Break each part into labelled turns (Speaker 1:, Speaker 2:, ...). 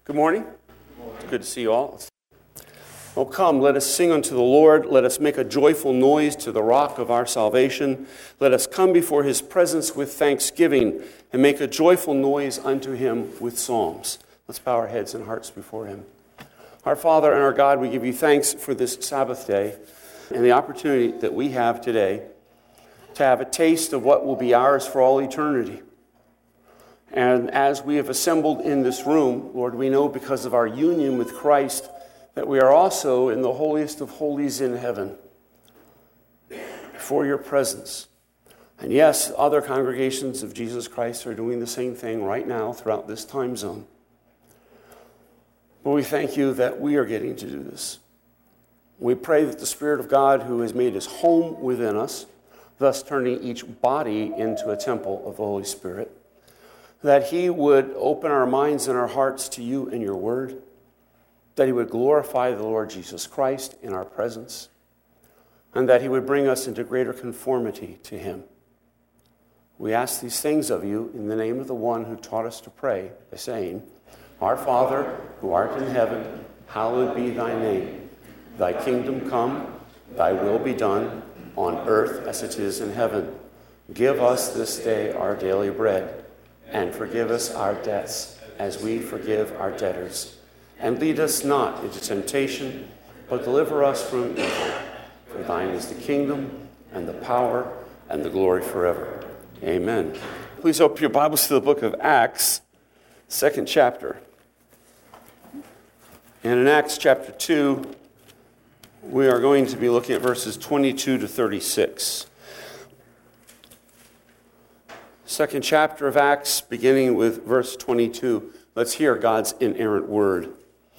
Speaker 1: Good morning. It's good to see you all. Oh, come, let us sing unto the Lord. Let us make a joyful noise to the rock of our salvation. Let us come before his presence with thanksgiving and make a joyful noise unto him with psalms. Let's bow our heads and hearts before him. Our Father and our God, we give you thanks for this Sabbath day and the opportunity that we have today to have a taste of what will be ours for all eternity. And as we have assembled in this room, Lord, we know because of our union with Christ that we are also in the holiest of holies in heaven, before your presence. And yes, other congregations of Jesus Christ are doing the same thing right now throughout this time zone. But we thank you that we are getting to do this. We pray that the Spirit of God, who has made his home within us, thus turning each body into a temple of the Holy Spirit, that he would open our minds and our hearts to you and your word, that he would glorify the Lord Jesus Christ in our presence, and that he would bring us into greater conformity to him. We ask these things of you in the name of the one who taught us to pray by saying, Our Father, who art in heaven, hallowed be thy name. Thy kingdom come, thy will be done, on earth as it is in heaven. Give us this day our daily bread, and forgive us our debts, as we forgive our debtors. And lead us not into temptation, but deliver us from evil. For thine is the kingdom, and the power, and the glory forever. Amen. Please open your Bibles to the book of Acts, 2nd chapter. And in Acts chapter 2, we are going to be looking at verses 22 to 36. Second chapter of Acts, beginning with verse 22. Let's hear God's inerrant word.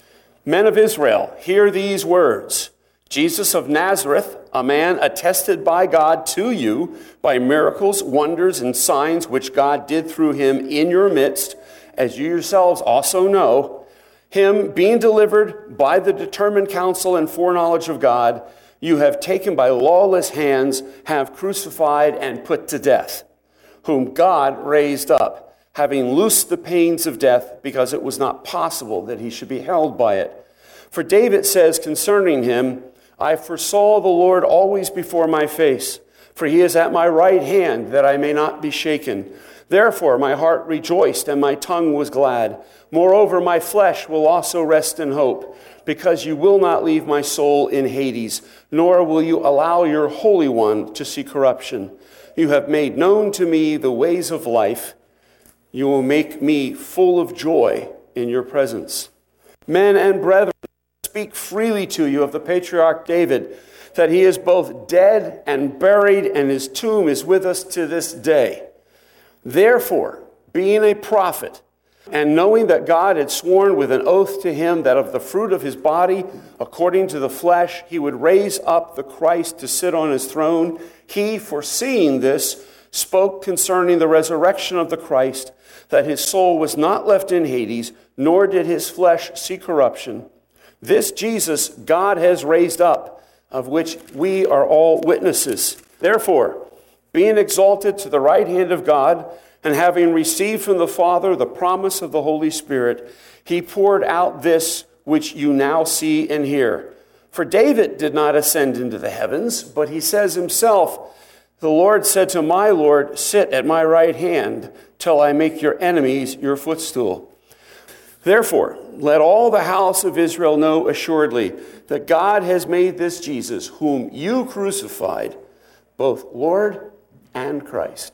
Speaker 1: Men of Israel, hear these words. Jesus of Nazareth, a man attested by God to you by miracles, wonders, and signs which God did through him in your midst, as you yourselves also know, him being delivered by the determined counsel and foreknowledge of God, you have taken by lawless hands, have crucified and put to death, whom God raised up, having loosed the pains of death, because it was not possible that he should be held by it. For David says concerning him, I foresaw the Lord always before my face, for he is at my right hand, that I may not be shaken. Therefore my heart rejoiced, and my tongue was glad. Moreover, my flesh will also rest in hope, because you will not leave my soul in Hades, nor will you allow your Holy One to see corruption. You have made known to me the ways of life. You will make me full of joy in your presence. Men and brethren, speak freely to you of the patriarch David, that he is both dead and buried, and his tomb is with us to this day. Therefore, being a prophet, and knowing that God had sworn with an oath to him that of the fruit of his body, according to the flesh, he would raise up the Christ to sit on his throne, he, foreseeing this, spoke concerning the resurrection of the Christ, that his soul was not left in Hades, nor did his flesh see corruption. This Jesus God has raised up, of which we are all witnesses. Therefore, being exalted to the right hand of God, and having received from the Father the promise of the Holy Spirit, he poured out this which you now see and hear. For David did not ascend into the heavens, but he says himself, the Lord said to my Lord, sit at my right hand till I make your enemies your footstool. Therefore, let all the house of Israel know assuredly that God has made this Jesus, whom you crucified, both Lord and Christ.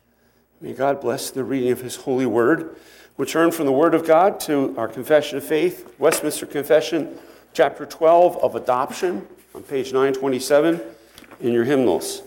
Speaker 1: May God bless the reading of his holy word. We'll turn from the word of God to our confession of faith, Westminster Confession, chapter 12 of adoption, on page 927 in your hymnals.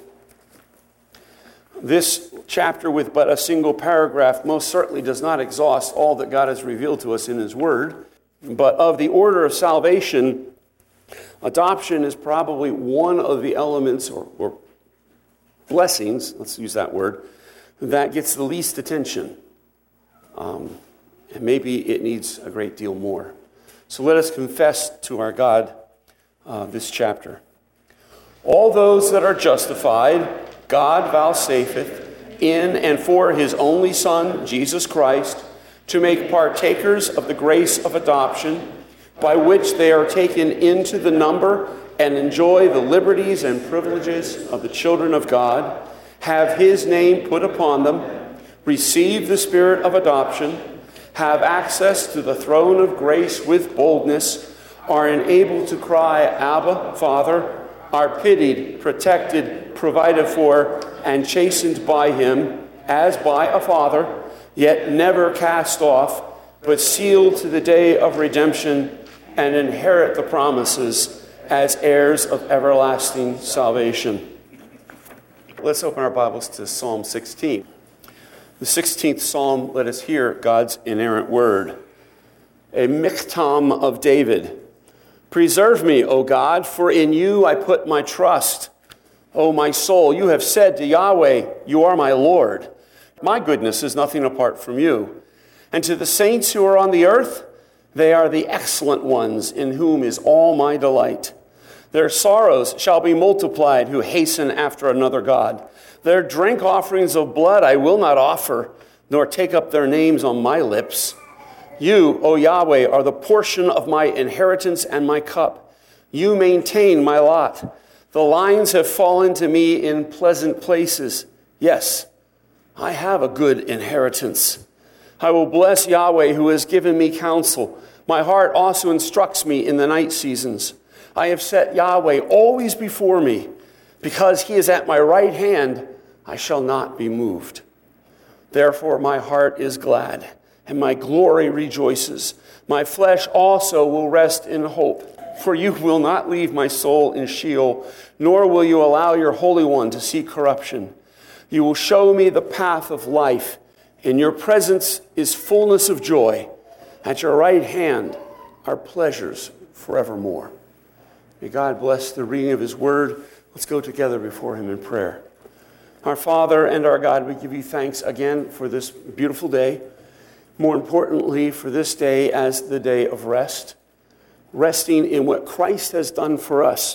Speaker 1: This chapter, with but a single paragraph, most certainly does not exhaust all that God has revealed to us in his word. But of the order of salvation, adoption is probably one of the elements or blessings, let's use that word, that gets the least attention. And maybe it needs a great deal more. So let us confess to our God this chapter. All those that are justified, God vouchsafeth in and for his only Son, Jesus Christ, to make partakers of the grace of adoption, by which they are taken into the number and enjoy the liberties and privileges of the children of God, have his name put upon them, receive the spirit of adoption, have access to the throne of grace with boldness, are enabled to cry, Abba, Father, are pitied, protected, provided for, and chastened by him, as by a father, yet never cast off, but sealed to the day of redemption, and inherit the promises as heirs of everlasting salvation. Let's open our Bibles to Psalm 16. The 16th Psalm, let us hear God's inerrant word. A miktam of David. Preserve me, O God, for in you I put my trust. O my soul, you have said to Yahweh, you are my Lord. My goodness is nothing apart from you. And to the saints who are on the earth, they are the excellent ones in whom is all my delight. Their sorrows shall be multiplied who hasten after another God. Their drink offerings of blood I will not offer, nor take up their names on my lips. You, O Yahweh, are the portion of my inheritance and my cup. You maintain my lot. The lines have fallen to me in pleasant places. Yes, I have a good inheritance. I will bless Yahweh who has given me counsel. My heart also instructs me in the night seasons. I have set Yahweh always before me. Because he is at my right hand, I shall not be moved. Therefore my heart is glad, and my glory rejoices. My flesh also will rest in hope. For you will not leave my soul in Sheol, nor will you allow your Holy One to see corruption. You will show me the path of life. In your presence is fullness of joy. At your right hand are pleasures forevermore. May God bless the reading of his word. Let's go together before him in prayer. Our Father and our God, we give you thanks again for this beautiful day. More importantly, for this day as the day of rest. Resting in what Christ has done for us.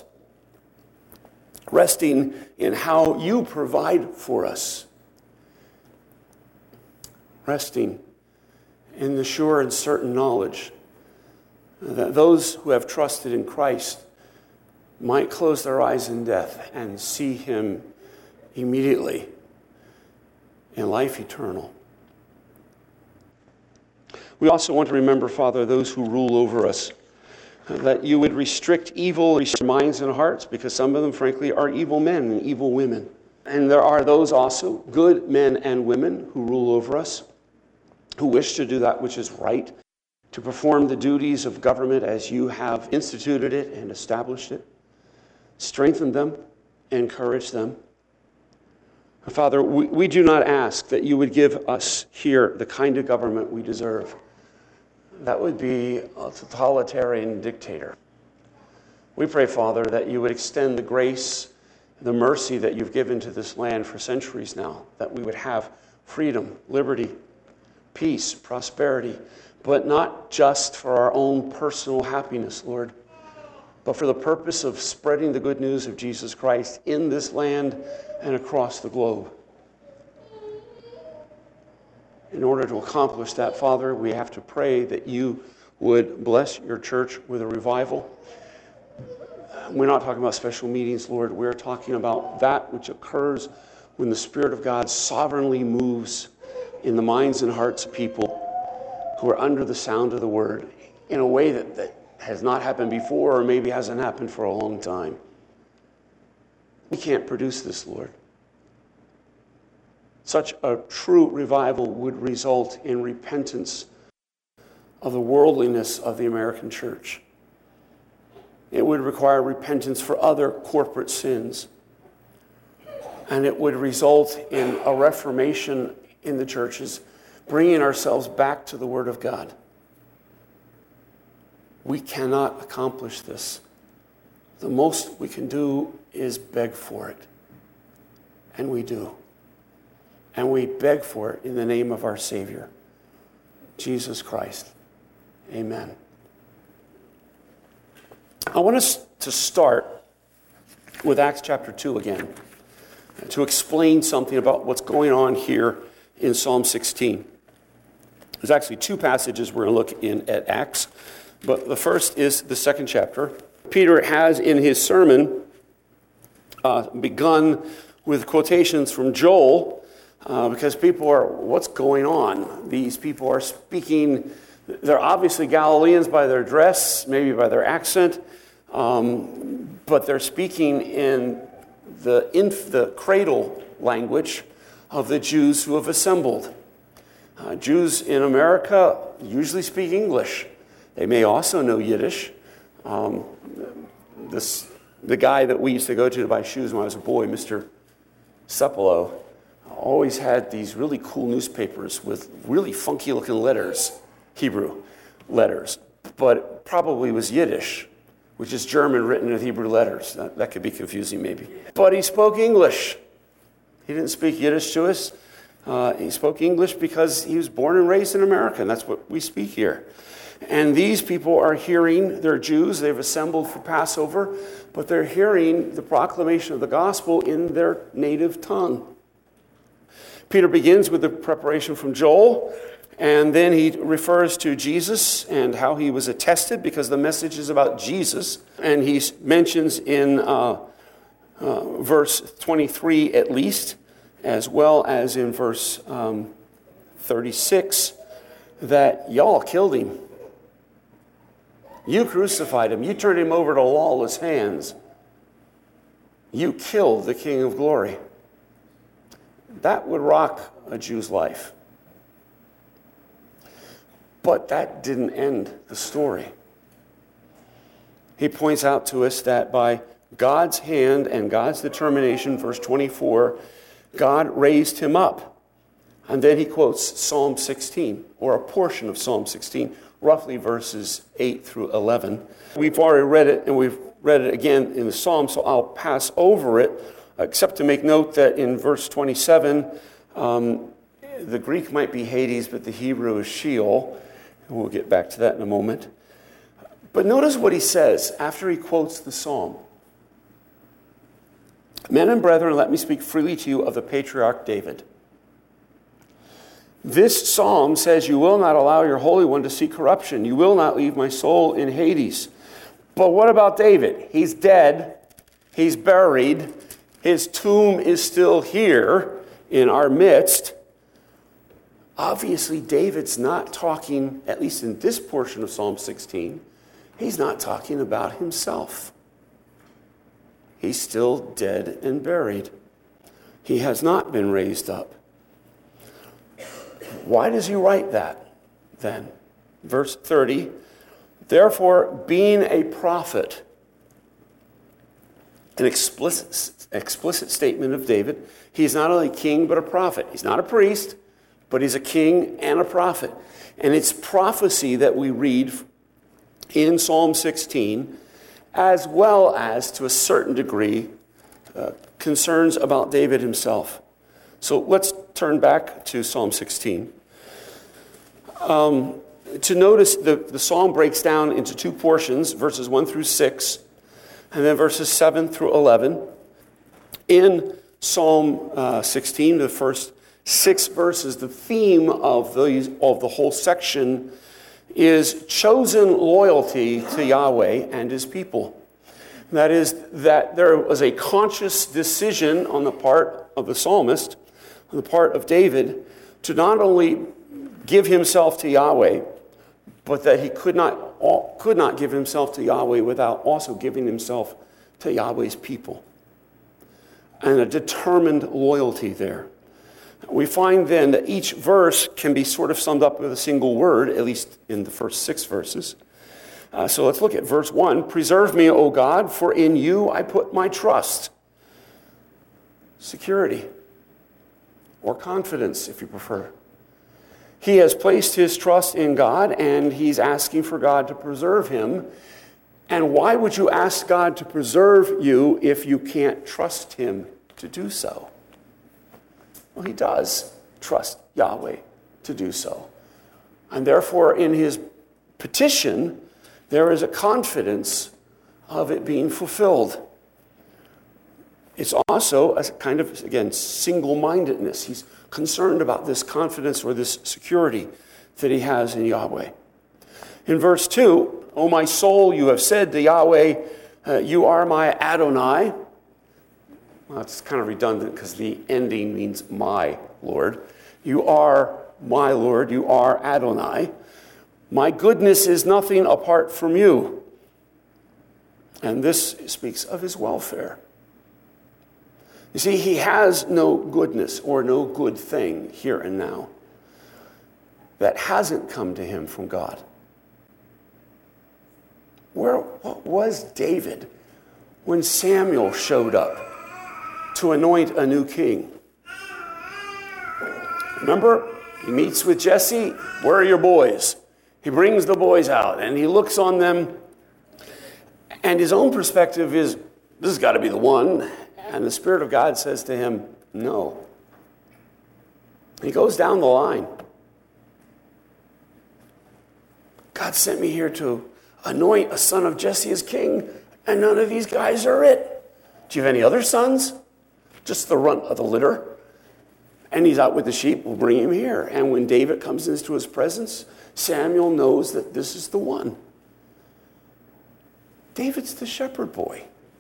Speaker 1: Resting in how you provide for us. Resting in the sure and certain knowledge that those who have trusted in Christ might close their eyes in death and see him immediately in life eternal. We also want to remember, Father, those who rule over us, that you would restrict evil minds and hearts, because some of them, frankly, are evil men and evil women. And there are those also, good men and women, who rule over us, who wish to do that which is right, to perform the duties of government as you have instituted it and established it. Strengthen them, encourage them. Father, we do not ask that you would give us here the kind of government we deserve. That would be a totalitarian dictator. We pray, Father, that you would extend the grace, the mercy that you've given to this land for centuries now, that we would have freedom, liberty, peace, prosperity, but not just for our own personal happiness, Lord, but for the purpose of spreading the good news of Jesus Christ in this land and across the globe. In order to accomplish that, Father, we have to pray that you would bless your church with a revival. We're not talking about special meetings, Lord. We're talking about that which occurs when the Spirit of God sovereignly moves in the minds and hearts of people who are under the sound of the word in a way that has not happened before, or maybe hasn't happened for a long time. We can't produce this, Lord. Such a true revival would result in repentance of the worldliness of the American church. It would require repentance for other corporate sins. And it would result in a reformation in the churches, bringing ourselves back to the Word of God. We cannot accomplish this. The most we can do is beg for it. And we do. And we beg for it in the name of our Savior, Jesus Christ. Amen. I want us to start with Acts chapter 2 again, to explain something about what's going on here in Psalm 16. There's actually two passages we're going to look in at Acts, but the first is the second chapter. Peter has in his sermon begun with quotations from Joel, because people are, what's going on? These people are speaking, they're obviously Galileans by their dress, maybe by their accent, but they're speaking in the cradle language of the Jews who have assembled. Jews in America usually speak English. They may also know Yiddish. The guy that we used to go to buy shoes when I was a boy, Mr. Cepolo, always had these really cool newspapers with really funky looking letters, Hebrew letters, but it probably was Yiddish, which is German written in Hebrew letters. That could be confusing maybe. But he spoke English. He didn't speak Yiddish to us. He spoke English because he was born and raised in America, and that's what we speak here. And these people are hearing, they're Jews, they've assembled for Passover, but they're hearing the proclamation of the gospel in their native tongue. Peter begins with the preparation from Joel, and then he refers to Jesus and how he was attested, because the message is about Jesus. And he mentions in verse 23 at least, as well as in verse 36, that y'all killed him. You crucified him. You turned him over to lawless hands. You killed the King of Glory. That would rock a Jew's life. But that didn't end the story. He points out to us that by God's hand and God's determination, verse 24, God raised him up. And then he quotes Psalm 16, or a portion of Psalm 16, roughly verses 8 through 11. We've already read it, and we've read it again in the Psalm, so I'll pass over it, except to make note that in verse 27, the Greek might be Hades, but the Hebrew is Sheol. And we'll get back to that in a moment. But notice what he says after he quotes the Psalm. Men and brethren, let me speak freely to you of the patriarch David. This psalm says, you will not allow your Holy One to see corruption. You will not leave my soul in Hades. But what about David? He's dead. He's buried. His tomb is still here in our midst. Obviously, David's not talking, at least in this portion of Psalm 16, he's not talking about himself. He's still dead and buried. He has not been raised up. Why does he write that then? Verse 30, therefore, being a prophet, an explicit statement of David, he's not only king but a prophet. He's not a priest, but he's a king and a prophet. And it's prophecy that we read in Psalm 16, as well as, to a certain degree, concerns about David himself. So let's turn back to Psalm 16. To notice the psalm breaks down into two portions, verses 1 through 6, and then verses 7 through 11. In Psalm 16, the first 6 verses, the theme of the whole section is chosen loyalty to Yahweh and his people. That is, that there was a conscious decision on the part of the psalmist, on the part of David, to not only give himself to Yahweh, but that he could not give himself to Yahweh without also giving himself to Yahweh's people. And a determined loyalty there. We find then that each verse can be sort of summed up with a single word, at least in the first 6 verses. So let's look at verse 1. Preserve me, O God, for in you I put my trust. Security, or confidence, if you prefer. He has placed his trust in God, and he's asking for God to preserve him. And why would you ask God to preserve you if you can't trust him to do so? Well, he does trust Yahweh to do so. And therefore, in his petition, there is a confidence of it being fulfilled. It's also a kind of, again, single-mindedness. He's concerned about this confidence or this security that he has in Yahweh. In verse 2, O my soul, you have said to Yahweh, you are my Adonai. Well, it's kind of redundant because the ending means my Lord. You are my Lord, you are Adonai. My goodness is nothing apart from you. And this speaks of his welfare. You see, he has no goodness or no good thing here and now that hasn't come to him from God. What was David when Samuel showed up to anoint a new king? Remember, he meets with Jesse. Where are your boys? He brings the boys out and he looks on them. And his own perspective is, this has got to be the one. And the Spirit of God says to him, no. He goes down the line. God sent me here to anoint a son of Jesse as king, and none of these guys are it. Do you have any other sons? Just the runt of the litter. And he's out with the sheep. We'll bring him here. And when David comes into his presence, Samuel knows that this is the one. David's the shepherd boy.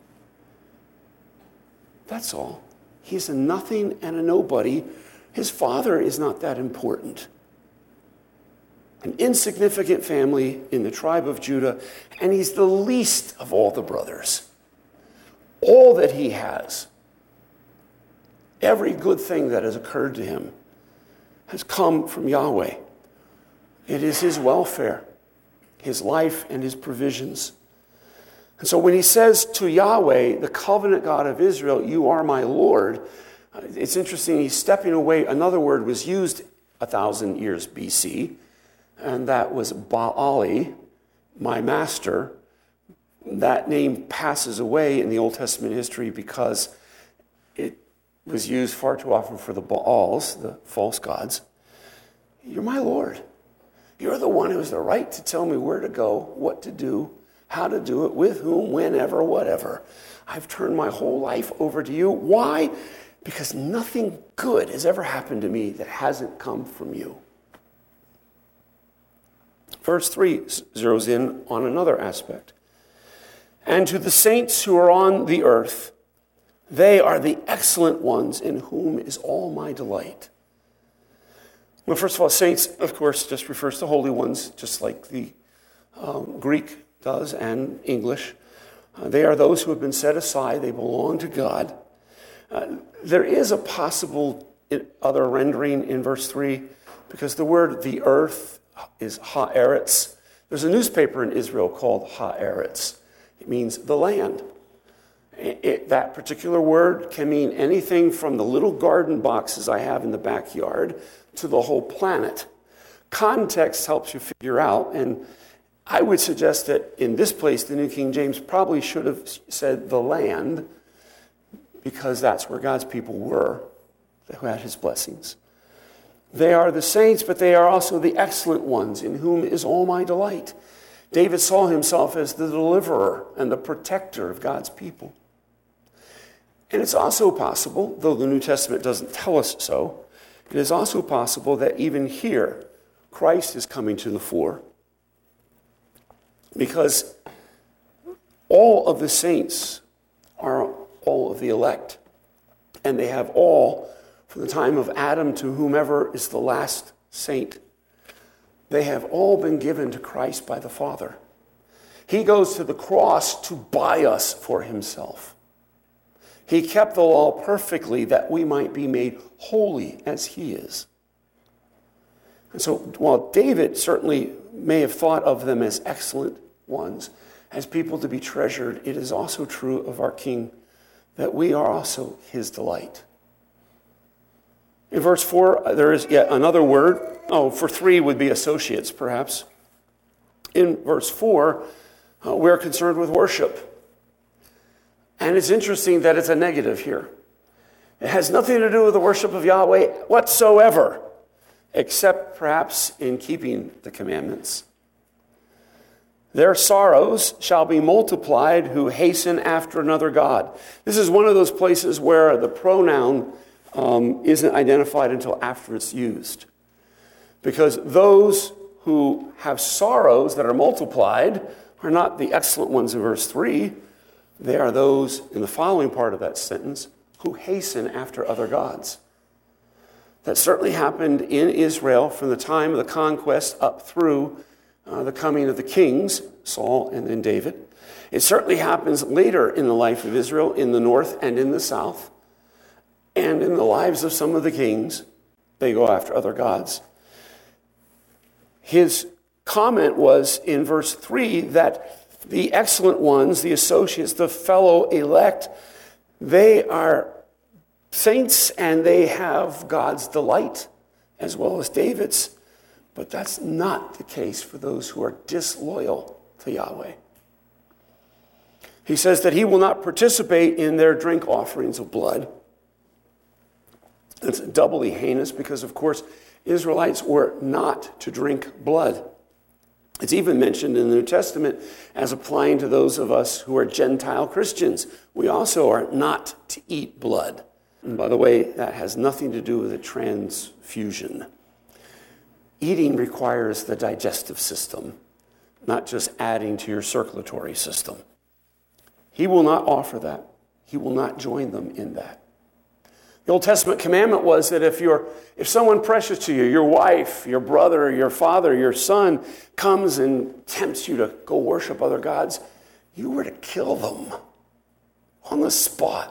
Speaker 1: That's all. He's a nothing and a nobody. His father is not that important. An insignificant family in the tribe of Judah, and he's the least of all the brothers. All that he has, every good thing that has occurred to him, has come from Yahweh. It is his welfare, his life, and his provisions. And so when he says to Yahweh, the covenant God of Israel, you are my Lord, it's interesting, he's stepping away. Another word was used 1,000 years BC, and that was Baali, my master. That name passes away in the Old Testament history because it was used far too often for the Baals, the false gods. You're my Lord. You're the one who has the right to tell me where to go, what to do, how to do it, with whom, whenever, whatever. I've turned my whole life over to you. Why? Because nothing good has ever happened to me that hasn't come from you. Verse 3 zeroes in on another aspect. And to the saints who are on the earth, they are the excellent ones in whom is all my delight. Well, first of all, saints, of course, just refers to holy ones, just like the Greek does and English. They are those who have been set aside. They belong to God. There is a possible other rendering in verse 3 because the word the earth is haaretz. There's a newspaper in Israel called haaretz. It means the land. That particular word can mean anything from the little garden boxes I have in the backyard to the whole planet. Context helps you figure out, and I would suggest that in this place, the New King James probably should have said the land, because that's where God's people were, who had his blessings. They are the saints, but they are also the excellent ones, in whom is all my delight. David saw himself as the deliverer and the protector of God's people. And it's also possible, though the New Testament doesn't tell us so, it is also possible that even here, Christ is coming to the fore. Because all of the saints are all of the elect. And they have all, from the time of Adam to whomever is the last saint, they have all been given to Christ by the Father. He goes to the cross to buy us for himself. He kept the law perfectly that we might be made holy as he is. And so while David certainly may have thought of them as excellent ones, as people to be treasured, it is also true of our King that we are also his delight. In verse 4, there is yet another word. For 3 would be associates, perhaps. In verse 4, we're concerned with worship. And it's interesting that it's a negative here. It has nothing to do with the worship of Yahweh whatsoever, except perhaps in keeping the commandments. Their sorrows shall be multiplied who hasten after another God. This is one of those places where the pronoun isn't identified until after it's used. Because those who have sorrows that are multiplied are not the excellent ones in verse 3. They are those in the following part of that sentence who hasten after other gods. That certainly happened in Israel from the time of the conquest up through the coming of the kings, Saul and then David. It certainly happens later in the life of Israel in the north and in the south. And in the lives of some of the kings, they go after other gods. His comment was in verse 3 that the excellent ones, the associates, the fellow elect, they are saints and they have God's delight as well as David's. But that's not the case for those who are disloyal to Yahweh. He says that he will not participate in their drink offerings of blood. It's doubly heinous because, of course, Israelites were not to drink blood. It's even mentioned in the New Testament as applying to those of us who are Gentile Christians. We also are not to eat blood. And by the way, that has nothing to do with a transfusion. Eating requires the digestive system, not just adding to your circulatory system. He will not offer that. He will not join them in that. The Old Testament commandment was that if someone precious to you, your wife, your brother, your father, your son, comes and tempts you to go worship other gods, you were to kill them on the spot.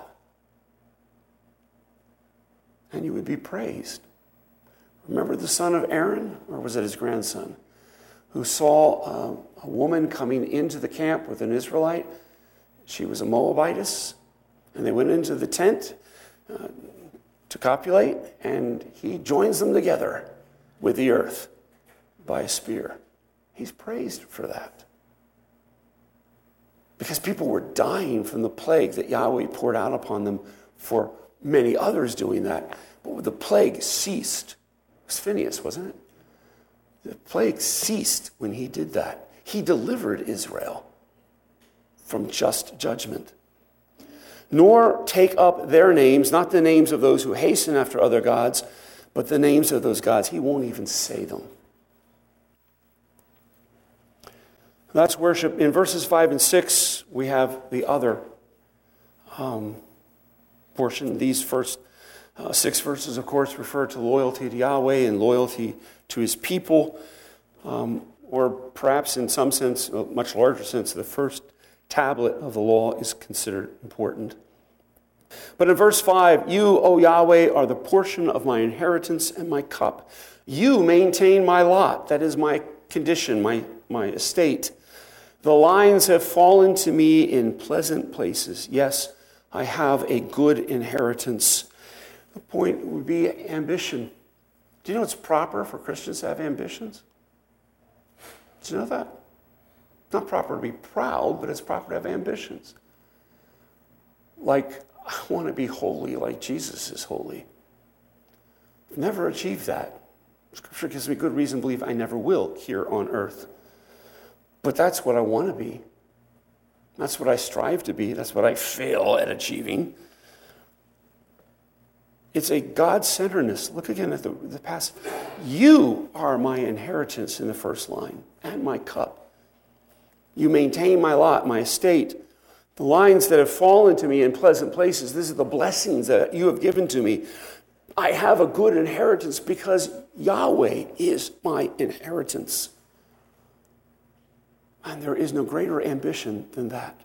Speaker 1: And you would be praised. Remember the son of Aaron, or was it his grandson, who saw a woman coming into the camp with an Israelite? She was a Moabitess, and they went into the tent to copulate, and he joins them together with the earth by a spear. He's praised for that. Because people were dying from the plague that Yahweh poured out upon them for many others doing that. But when the plague ceased, it was Phinehas, wasn't it? The plague ceased when he did that. He delivered Israel from just judgment. Nor take up their names, not the names of those who hasten after other gods, but the names of those gods. He won't even say them. That's worship. In verses 5 and 6, we have the other portion. These first 6 verses, of course, refer to loyalty to Yahweh and loyalty to his people, or perhaps in some sense, a much larger sense, the first tablet of the law is considered important. But in verse 5, you, O Yahweh, are the portion of my inheritance and my cup. You maintain my lot, that is my condition, my estate. The lines have fallen to me in pleasant places. Yes, I have a good inheritance. The point would be ambition. Do you know it's proper for Christians to have ambitions? Did you know that? It's not proper to be proud, but it's proper to have ambitions. Like, I want to be holy like Jesus is holy. I've never achieved that. Scripture gives me good reason to believe I never will here on earth. But that's what I want to be. That's what I strive to be. That's what I fail at achieving. It's a God-centeredness. Look again at the passage. You are my inheritance in the first line, and my cup. You maintain my lot, my estate. The lines that have fallen to me in pleasant places, these are the blessings that you have given to me. I have a good inheritance because Yahweh is my inheritance. And there is no greater ambition than that.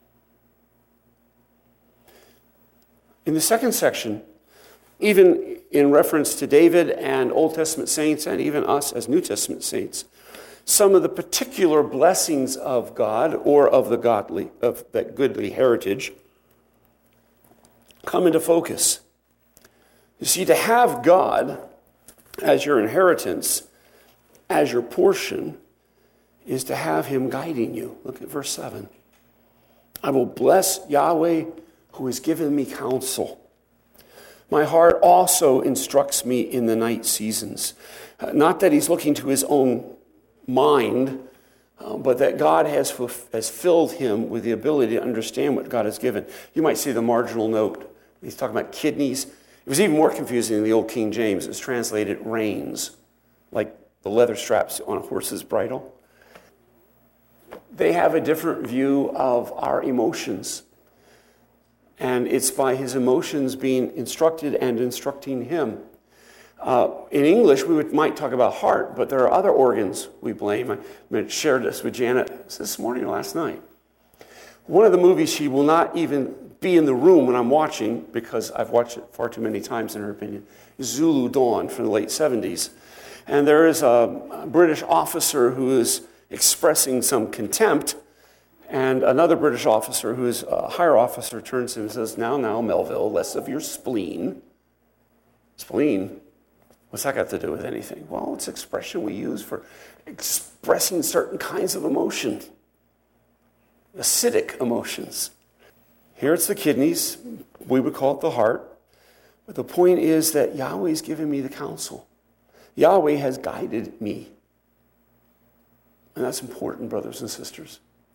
Speaker 1: In the second section, even in reference to David and Old Testament saints and even us as New Testament saints, some of the particular blessings of God or of the godly, of that goodly heritage, come into focus. You see, to have God as your inheritance, as your portion, is to have him guiding you. Look at verse 7. I will bless Yahweh who has given me counsel. My heart also instructs me in the night seasons. Not that he's looking to his own mind, but that God has filled him with the ability to understand what God has given. You might see the marginal note. He's talking about kidneys. It was even more confusing in the old King James. It's translated reins, like the leather straps on a horse's bridle. They have a different view of our emotions. And it's by his emotions being instructed and instructing him. In English, we might talk about heart, but there are other organs we blame. I shared this with Janet this morning or last night. One of the movies she will not even be in the room when I'm watching, because I've watched it far too many times in her opinion, is Zulu Dawn from the late 70s. And there is a British officer who is expressing some contempt, and another British officer who is a higher officer turns to him and says, now, Melville, less of your spleen. Spleen? What's that got to do with anything? Well, it's an expression we use for expressing certain kinds of emotion. Acidic emotions. Here it's the kidneys. We would call it the heart. But the point is that Yahweh's given me the counsel. Yahweh has guided me. And that's important, brothers and sisters.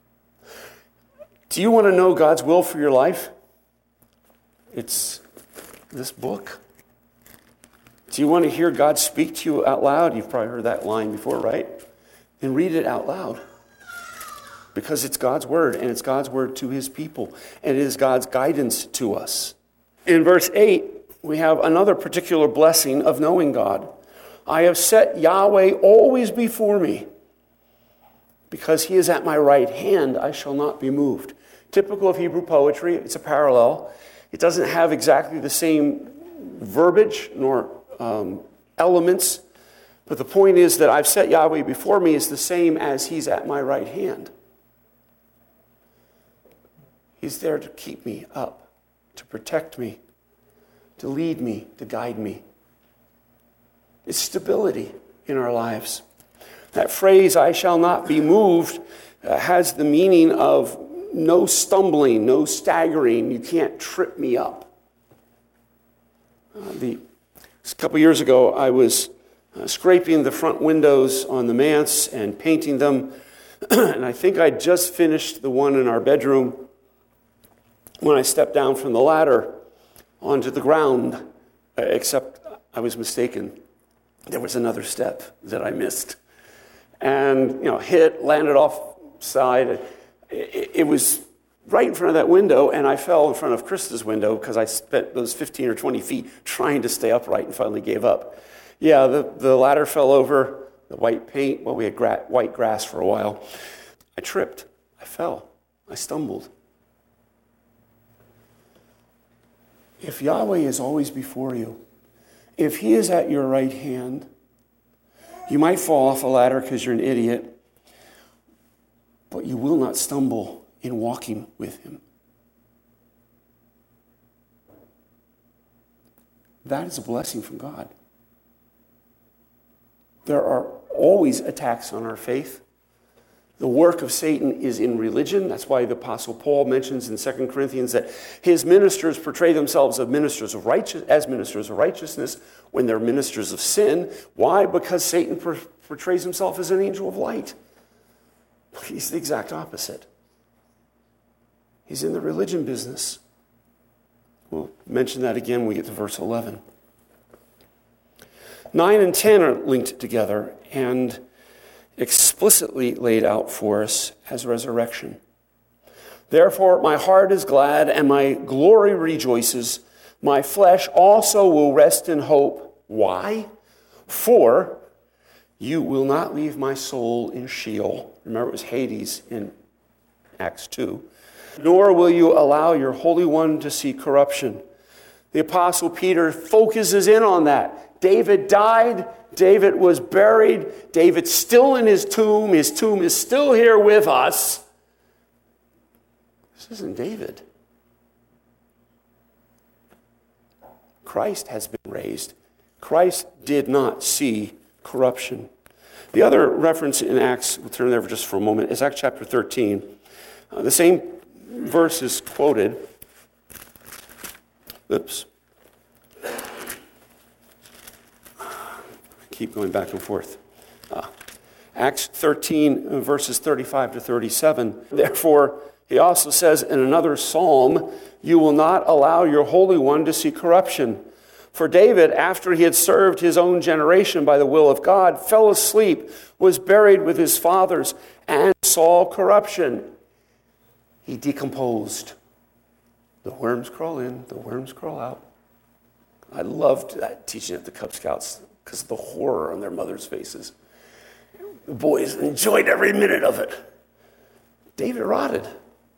Speaker 1: Do you want to know God's will for your life? It's this book. Do you want to hear God speak to you out loud? You've probably heard that line before, right? Then read it out loud. Because it's God's word, and it's God's word to his people, and it is God's guidance to us. In verse 8, we have another particular blessing of knowing God. I have set Yahweh always before me. Because he is at my right hand, I shall not be moved. Typical of Hebrew poetry, it's a parallel. It doesn't have exactly the same verbiage nor elements, but the point is that I've set Yahweh before me is the same as he's at my right hand. He's there to keep me up, to protect me, to lead me, to guide me. It's stability in our lives. That phrase, I shall not be moved, has the meaning of no stumbling, no staggering. You can't trip me up. A couple years ago, I was scraping the front windows on the manse and painting them. And I think I just finished the one in our bedroom when I stepped down from the ladder onto the ground, except I was mistaken. There was another step that I missed. And, landed off side. It was right in front of that window, and I fell in front of Krista's window because I spent those 15 or 20 feet trying to stay upright and finally gave up. Yeah, the ladder fell over, the white paint, well, we had white grass for a while. I tripped, I fell, I stumbled. If Yahweh is always before you, if he is at your right hand, you might fall off a ladder because you're an idiot, but you will not stumble in walking with him. That is a blessing from God. There are always attacks on our faith. The work of Satan is in religion. That's why the Apostle Paul mentions in 2 Corinthians that his ministers portray themselves as ministers of righteousness when they're ministers of sin. Why? Because Satan portrays himself as an angel of light. He's the exact opposite. He's in the religion business. We'll mention that again when we get to verse 11. 9 and 10 are linked together and explicitly laid out for us as resurrection. Therefore, my heart is glad and my glory rejoices. My flesh also will rest in hope. Why? For you will not leave my soul in Sheol. Remember, it was Hades in Acts 2. Nor will you allow your Holy One to see corruption. The Apostle Peter focuses in on that. David died. David was buried. David's still in his tomb. His tomb is still here with us. This isn't David. Christ has been raised. Christ did not see corruption. The other reference in Acts, we'll turn there for just for a moment, is Acts chapter 13. The same verse is quoted. Oops. Keep going back and forth. Acts 13, verses 35 to 37. Therefore, he also says in another psalm, you will not allow your Holy One to see corruption. For David, after he had served his own generation by the will of God, fell asleep, was buried with his fathers, and saw corruption. He decomposed. The worms crawl in, the worms crawl out. I loved that teaching at the Cub Scouts because of the horror on their mothers' faces. The boys enjoyed every minute of it. David rotted.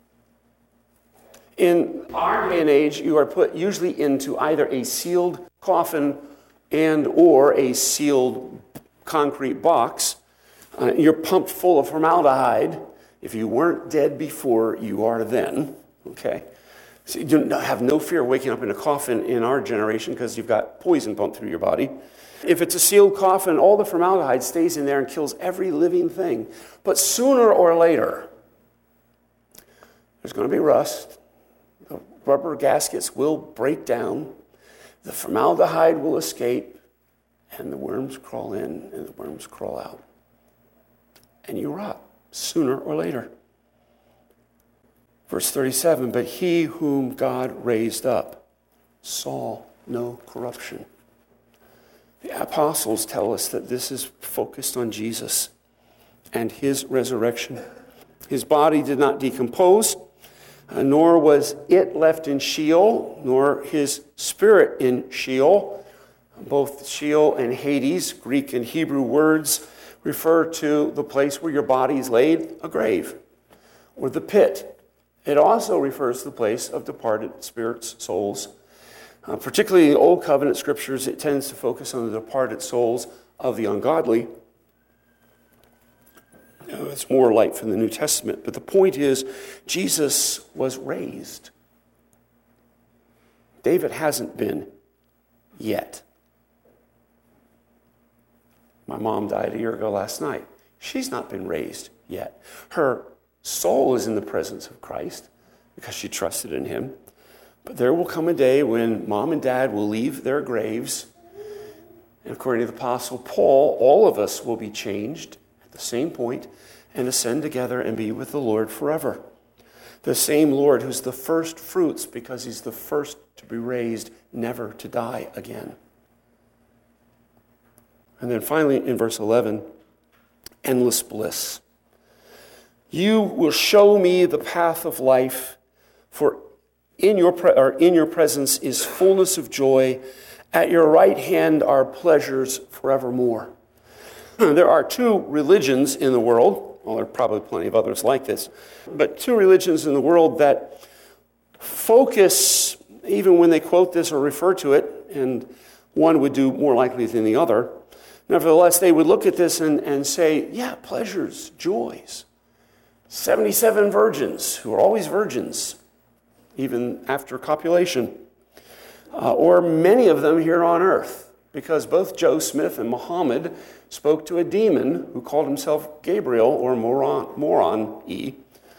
Speaker 1: In our day and age, you are put usually into either a sealed coffin and or a sealed concrete box. You're pumped full of formaldehyde. If you weren't dead before, you are then. Okay? So you have no fear of waking up in a coffin in our generation because you've got poison pumped through your body. If it's a sealed coffin, all the formaldehyde stays in there and kills every living thing. But sooner or later, there's going to be rust. The rubber gaskets will break down. The formaldehyde will escape. And the worms crawl in and the worms crawl out. And you rot sooner or later. Verse 37, but he whom God raised up saw no corruption. The apostles tell us that this is focused on Jesus and his resurrection. His body did not decompose, nor was it left in Sheol, nor his spirit in Sheol. Both Sheol and Hades, Greek and Hebrew words, refer to the place where your body is laid, a grave, or the pit. It also refers to the place of departed spirits, souls. Particularly in the Old Covenant scriptures, it tends to focus on the departed souls of the ungodly. It's more light from the New Testament. But the point is, Jesus was raised. David hasn't been yet. My mom died a year ago last night. She's not been raised yet. Her soul is in the presence of Christ because she trusted in him. But there will come a day when mom and dad will leave their graves. And according to the Apostle Paul, all of us will be changed at the same point and ascend together and be with the Lord forever. The same Lord who's the first fruits because he's the first to be raised, never to die again. And then finally in verse 11, endless bliss. You will show me the path of life, for in your presence is fullness of joy. At your right hand are pleasures forevermore. There are two religions in the world. Well, there are probably plenty of others like this. But two religions in the world that focus, even when they quote this or refer to it, and one would do more likely than the other. Nevertheless, they would look at this and say, yeah, pleasures, joys. 77 virgins who are always virgins, even after copulation. Or many of them here on earth, because both Joe Smith and Muhammad spoke to a demon who called himself Gabriel or Moron-E.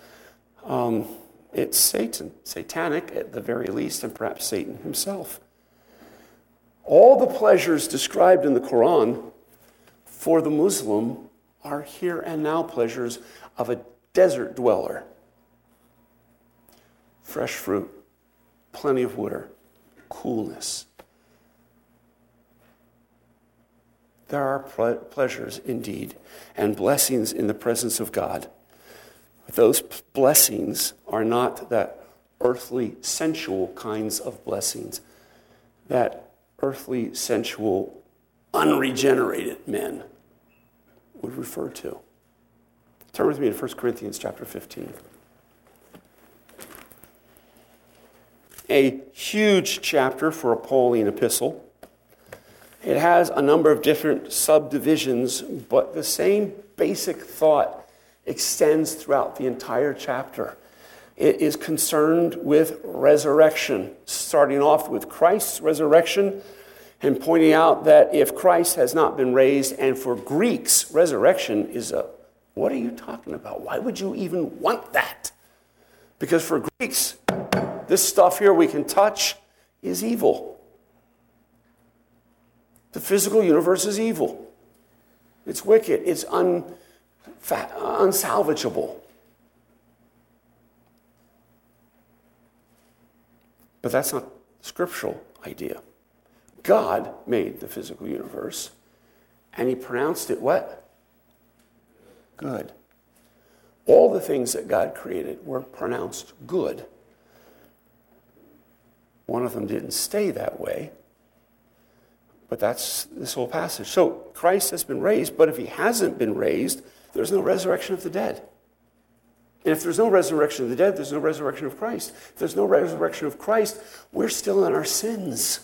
Speaker 1: It's Satan, satanic at the very least, and perhaps Satan himself. All the pleasures described in the Quran for the Muslim are here and now pleasures of a desert dweller. Fresh fruit, plenty of water, coolness. There are pleasures indeed and blessings in the presence of God. But those blessings are not that earthly, sensual kinds of blessings that earthly, sensual, unregenerated men would refer to. Turn with me to 1 Corinthians chapter 15. A huge chapter for a Pauline epistle. It has a number of different subdivisions, but the same basic thought extends throughout the entire chapter. It is concerned with resurrection, starting off with Christ's resurrection and pointing out that if Christ has not been raised, and for Greeks, resurrection is what are you talking about? Why would you even want that? Because for Greeks, this stuff here we can touch is evil. The physical universe is evil. It's wicked. It's unsalvageable. But that's not the scriptural idea. God made the physical universe, and he pronounced it what? Good. All the things that God created were pronounced good. One of them didn't stay that way, but that's this whole passage. So Christ has been raised, but if he hasn't been raised, there's no resurrection of the dead. And if there's no resurrection of the dead, there's no resurrection of Christ. If there's no resurrection of Christ, we're still in our sins.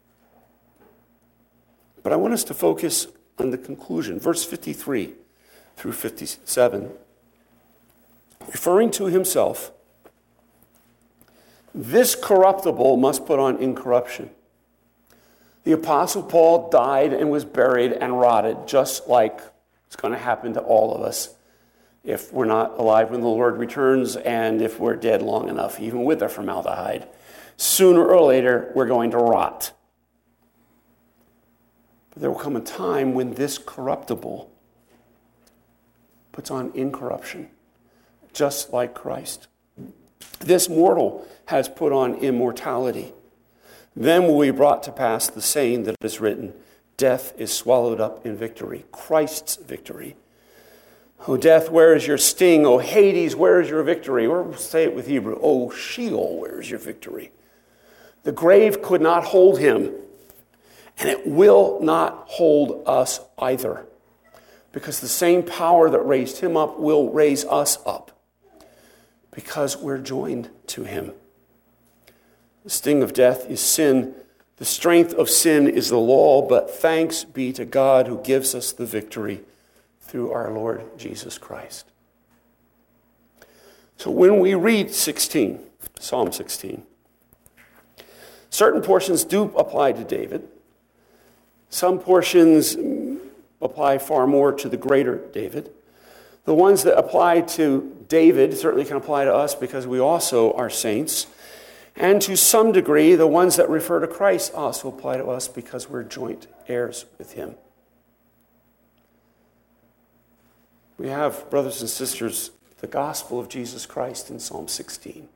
Speaker 1: But I want us to focus on the conclusion, verse 53 through 57. Referring to himself, this corruptible must put on incorruption. The Apostle Paul died and was buried and rotted, just like it's going to happen to all of us if we're not alive when the Lord returns and if we're dead long enough, even with the formaldehyde. Sooner or later, we're going to rot. But there will come a time when this corruptible puts on incorruption, just like Christ. This mortal has put on immortality. Then will be brought to pass the saying that is written, death is swallowed up in victory, Christ's victory. O death, where is your sting? O Hades, where is your victory? Or say it with Hebrew, O Sheol, where is your victory? The grave could not hold him, and it will not hold us either, because the same power that raised him up will raise us up, because we're joined to him. The sting of death is sin. The strength of sin is the law, but thanks be to God who gives us the victory through our Lord Jesus Christ. So when we read Psalm 16, certain portions do apply to David. Some portions apply far more to the greater David. The ones that apply to David certainly can apply to us because we also are saints. And to some degree, the ones that refer to Christ also apply to us because we're joint heirs with him. We have, brothers and sisters, the gospel of Jesus Christ in Psalm 16.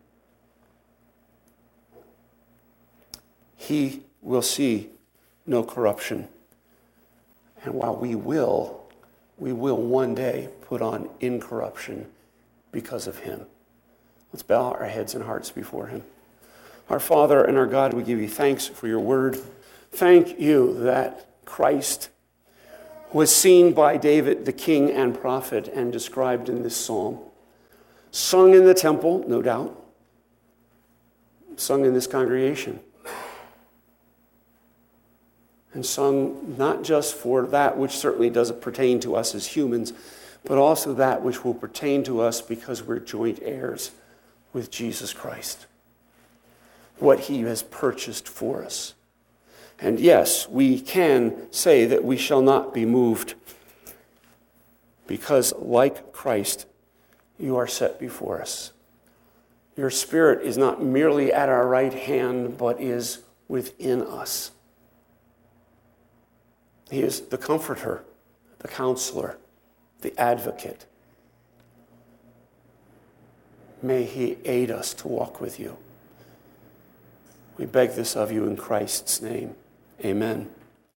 Speaker 1: He will see no corruption. And while we will one day put on incorruption because of him. Let's bow our heads and hearts before him. Our Father and our God, we give you thanks for your word. Thank you that Christ was seen by David, the king and prophet, and described in this psalm. Sung in the temple, no doubt. Sung in this congregation. And sung not just for that which certainly doesn't pertain to us as humans, but also that which will pertain to us because we're joint heirs with Jesus Christ. What he has purchased for us. And yes, we can say that we shall not be moved because, like Christ, you are set before us. Your Spirit is not merely at our right hand, but is within us. He is the comforter, the counselor, the advocate. May he aid us to walk with you. We beg this of you in Christ's name. Amen.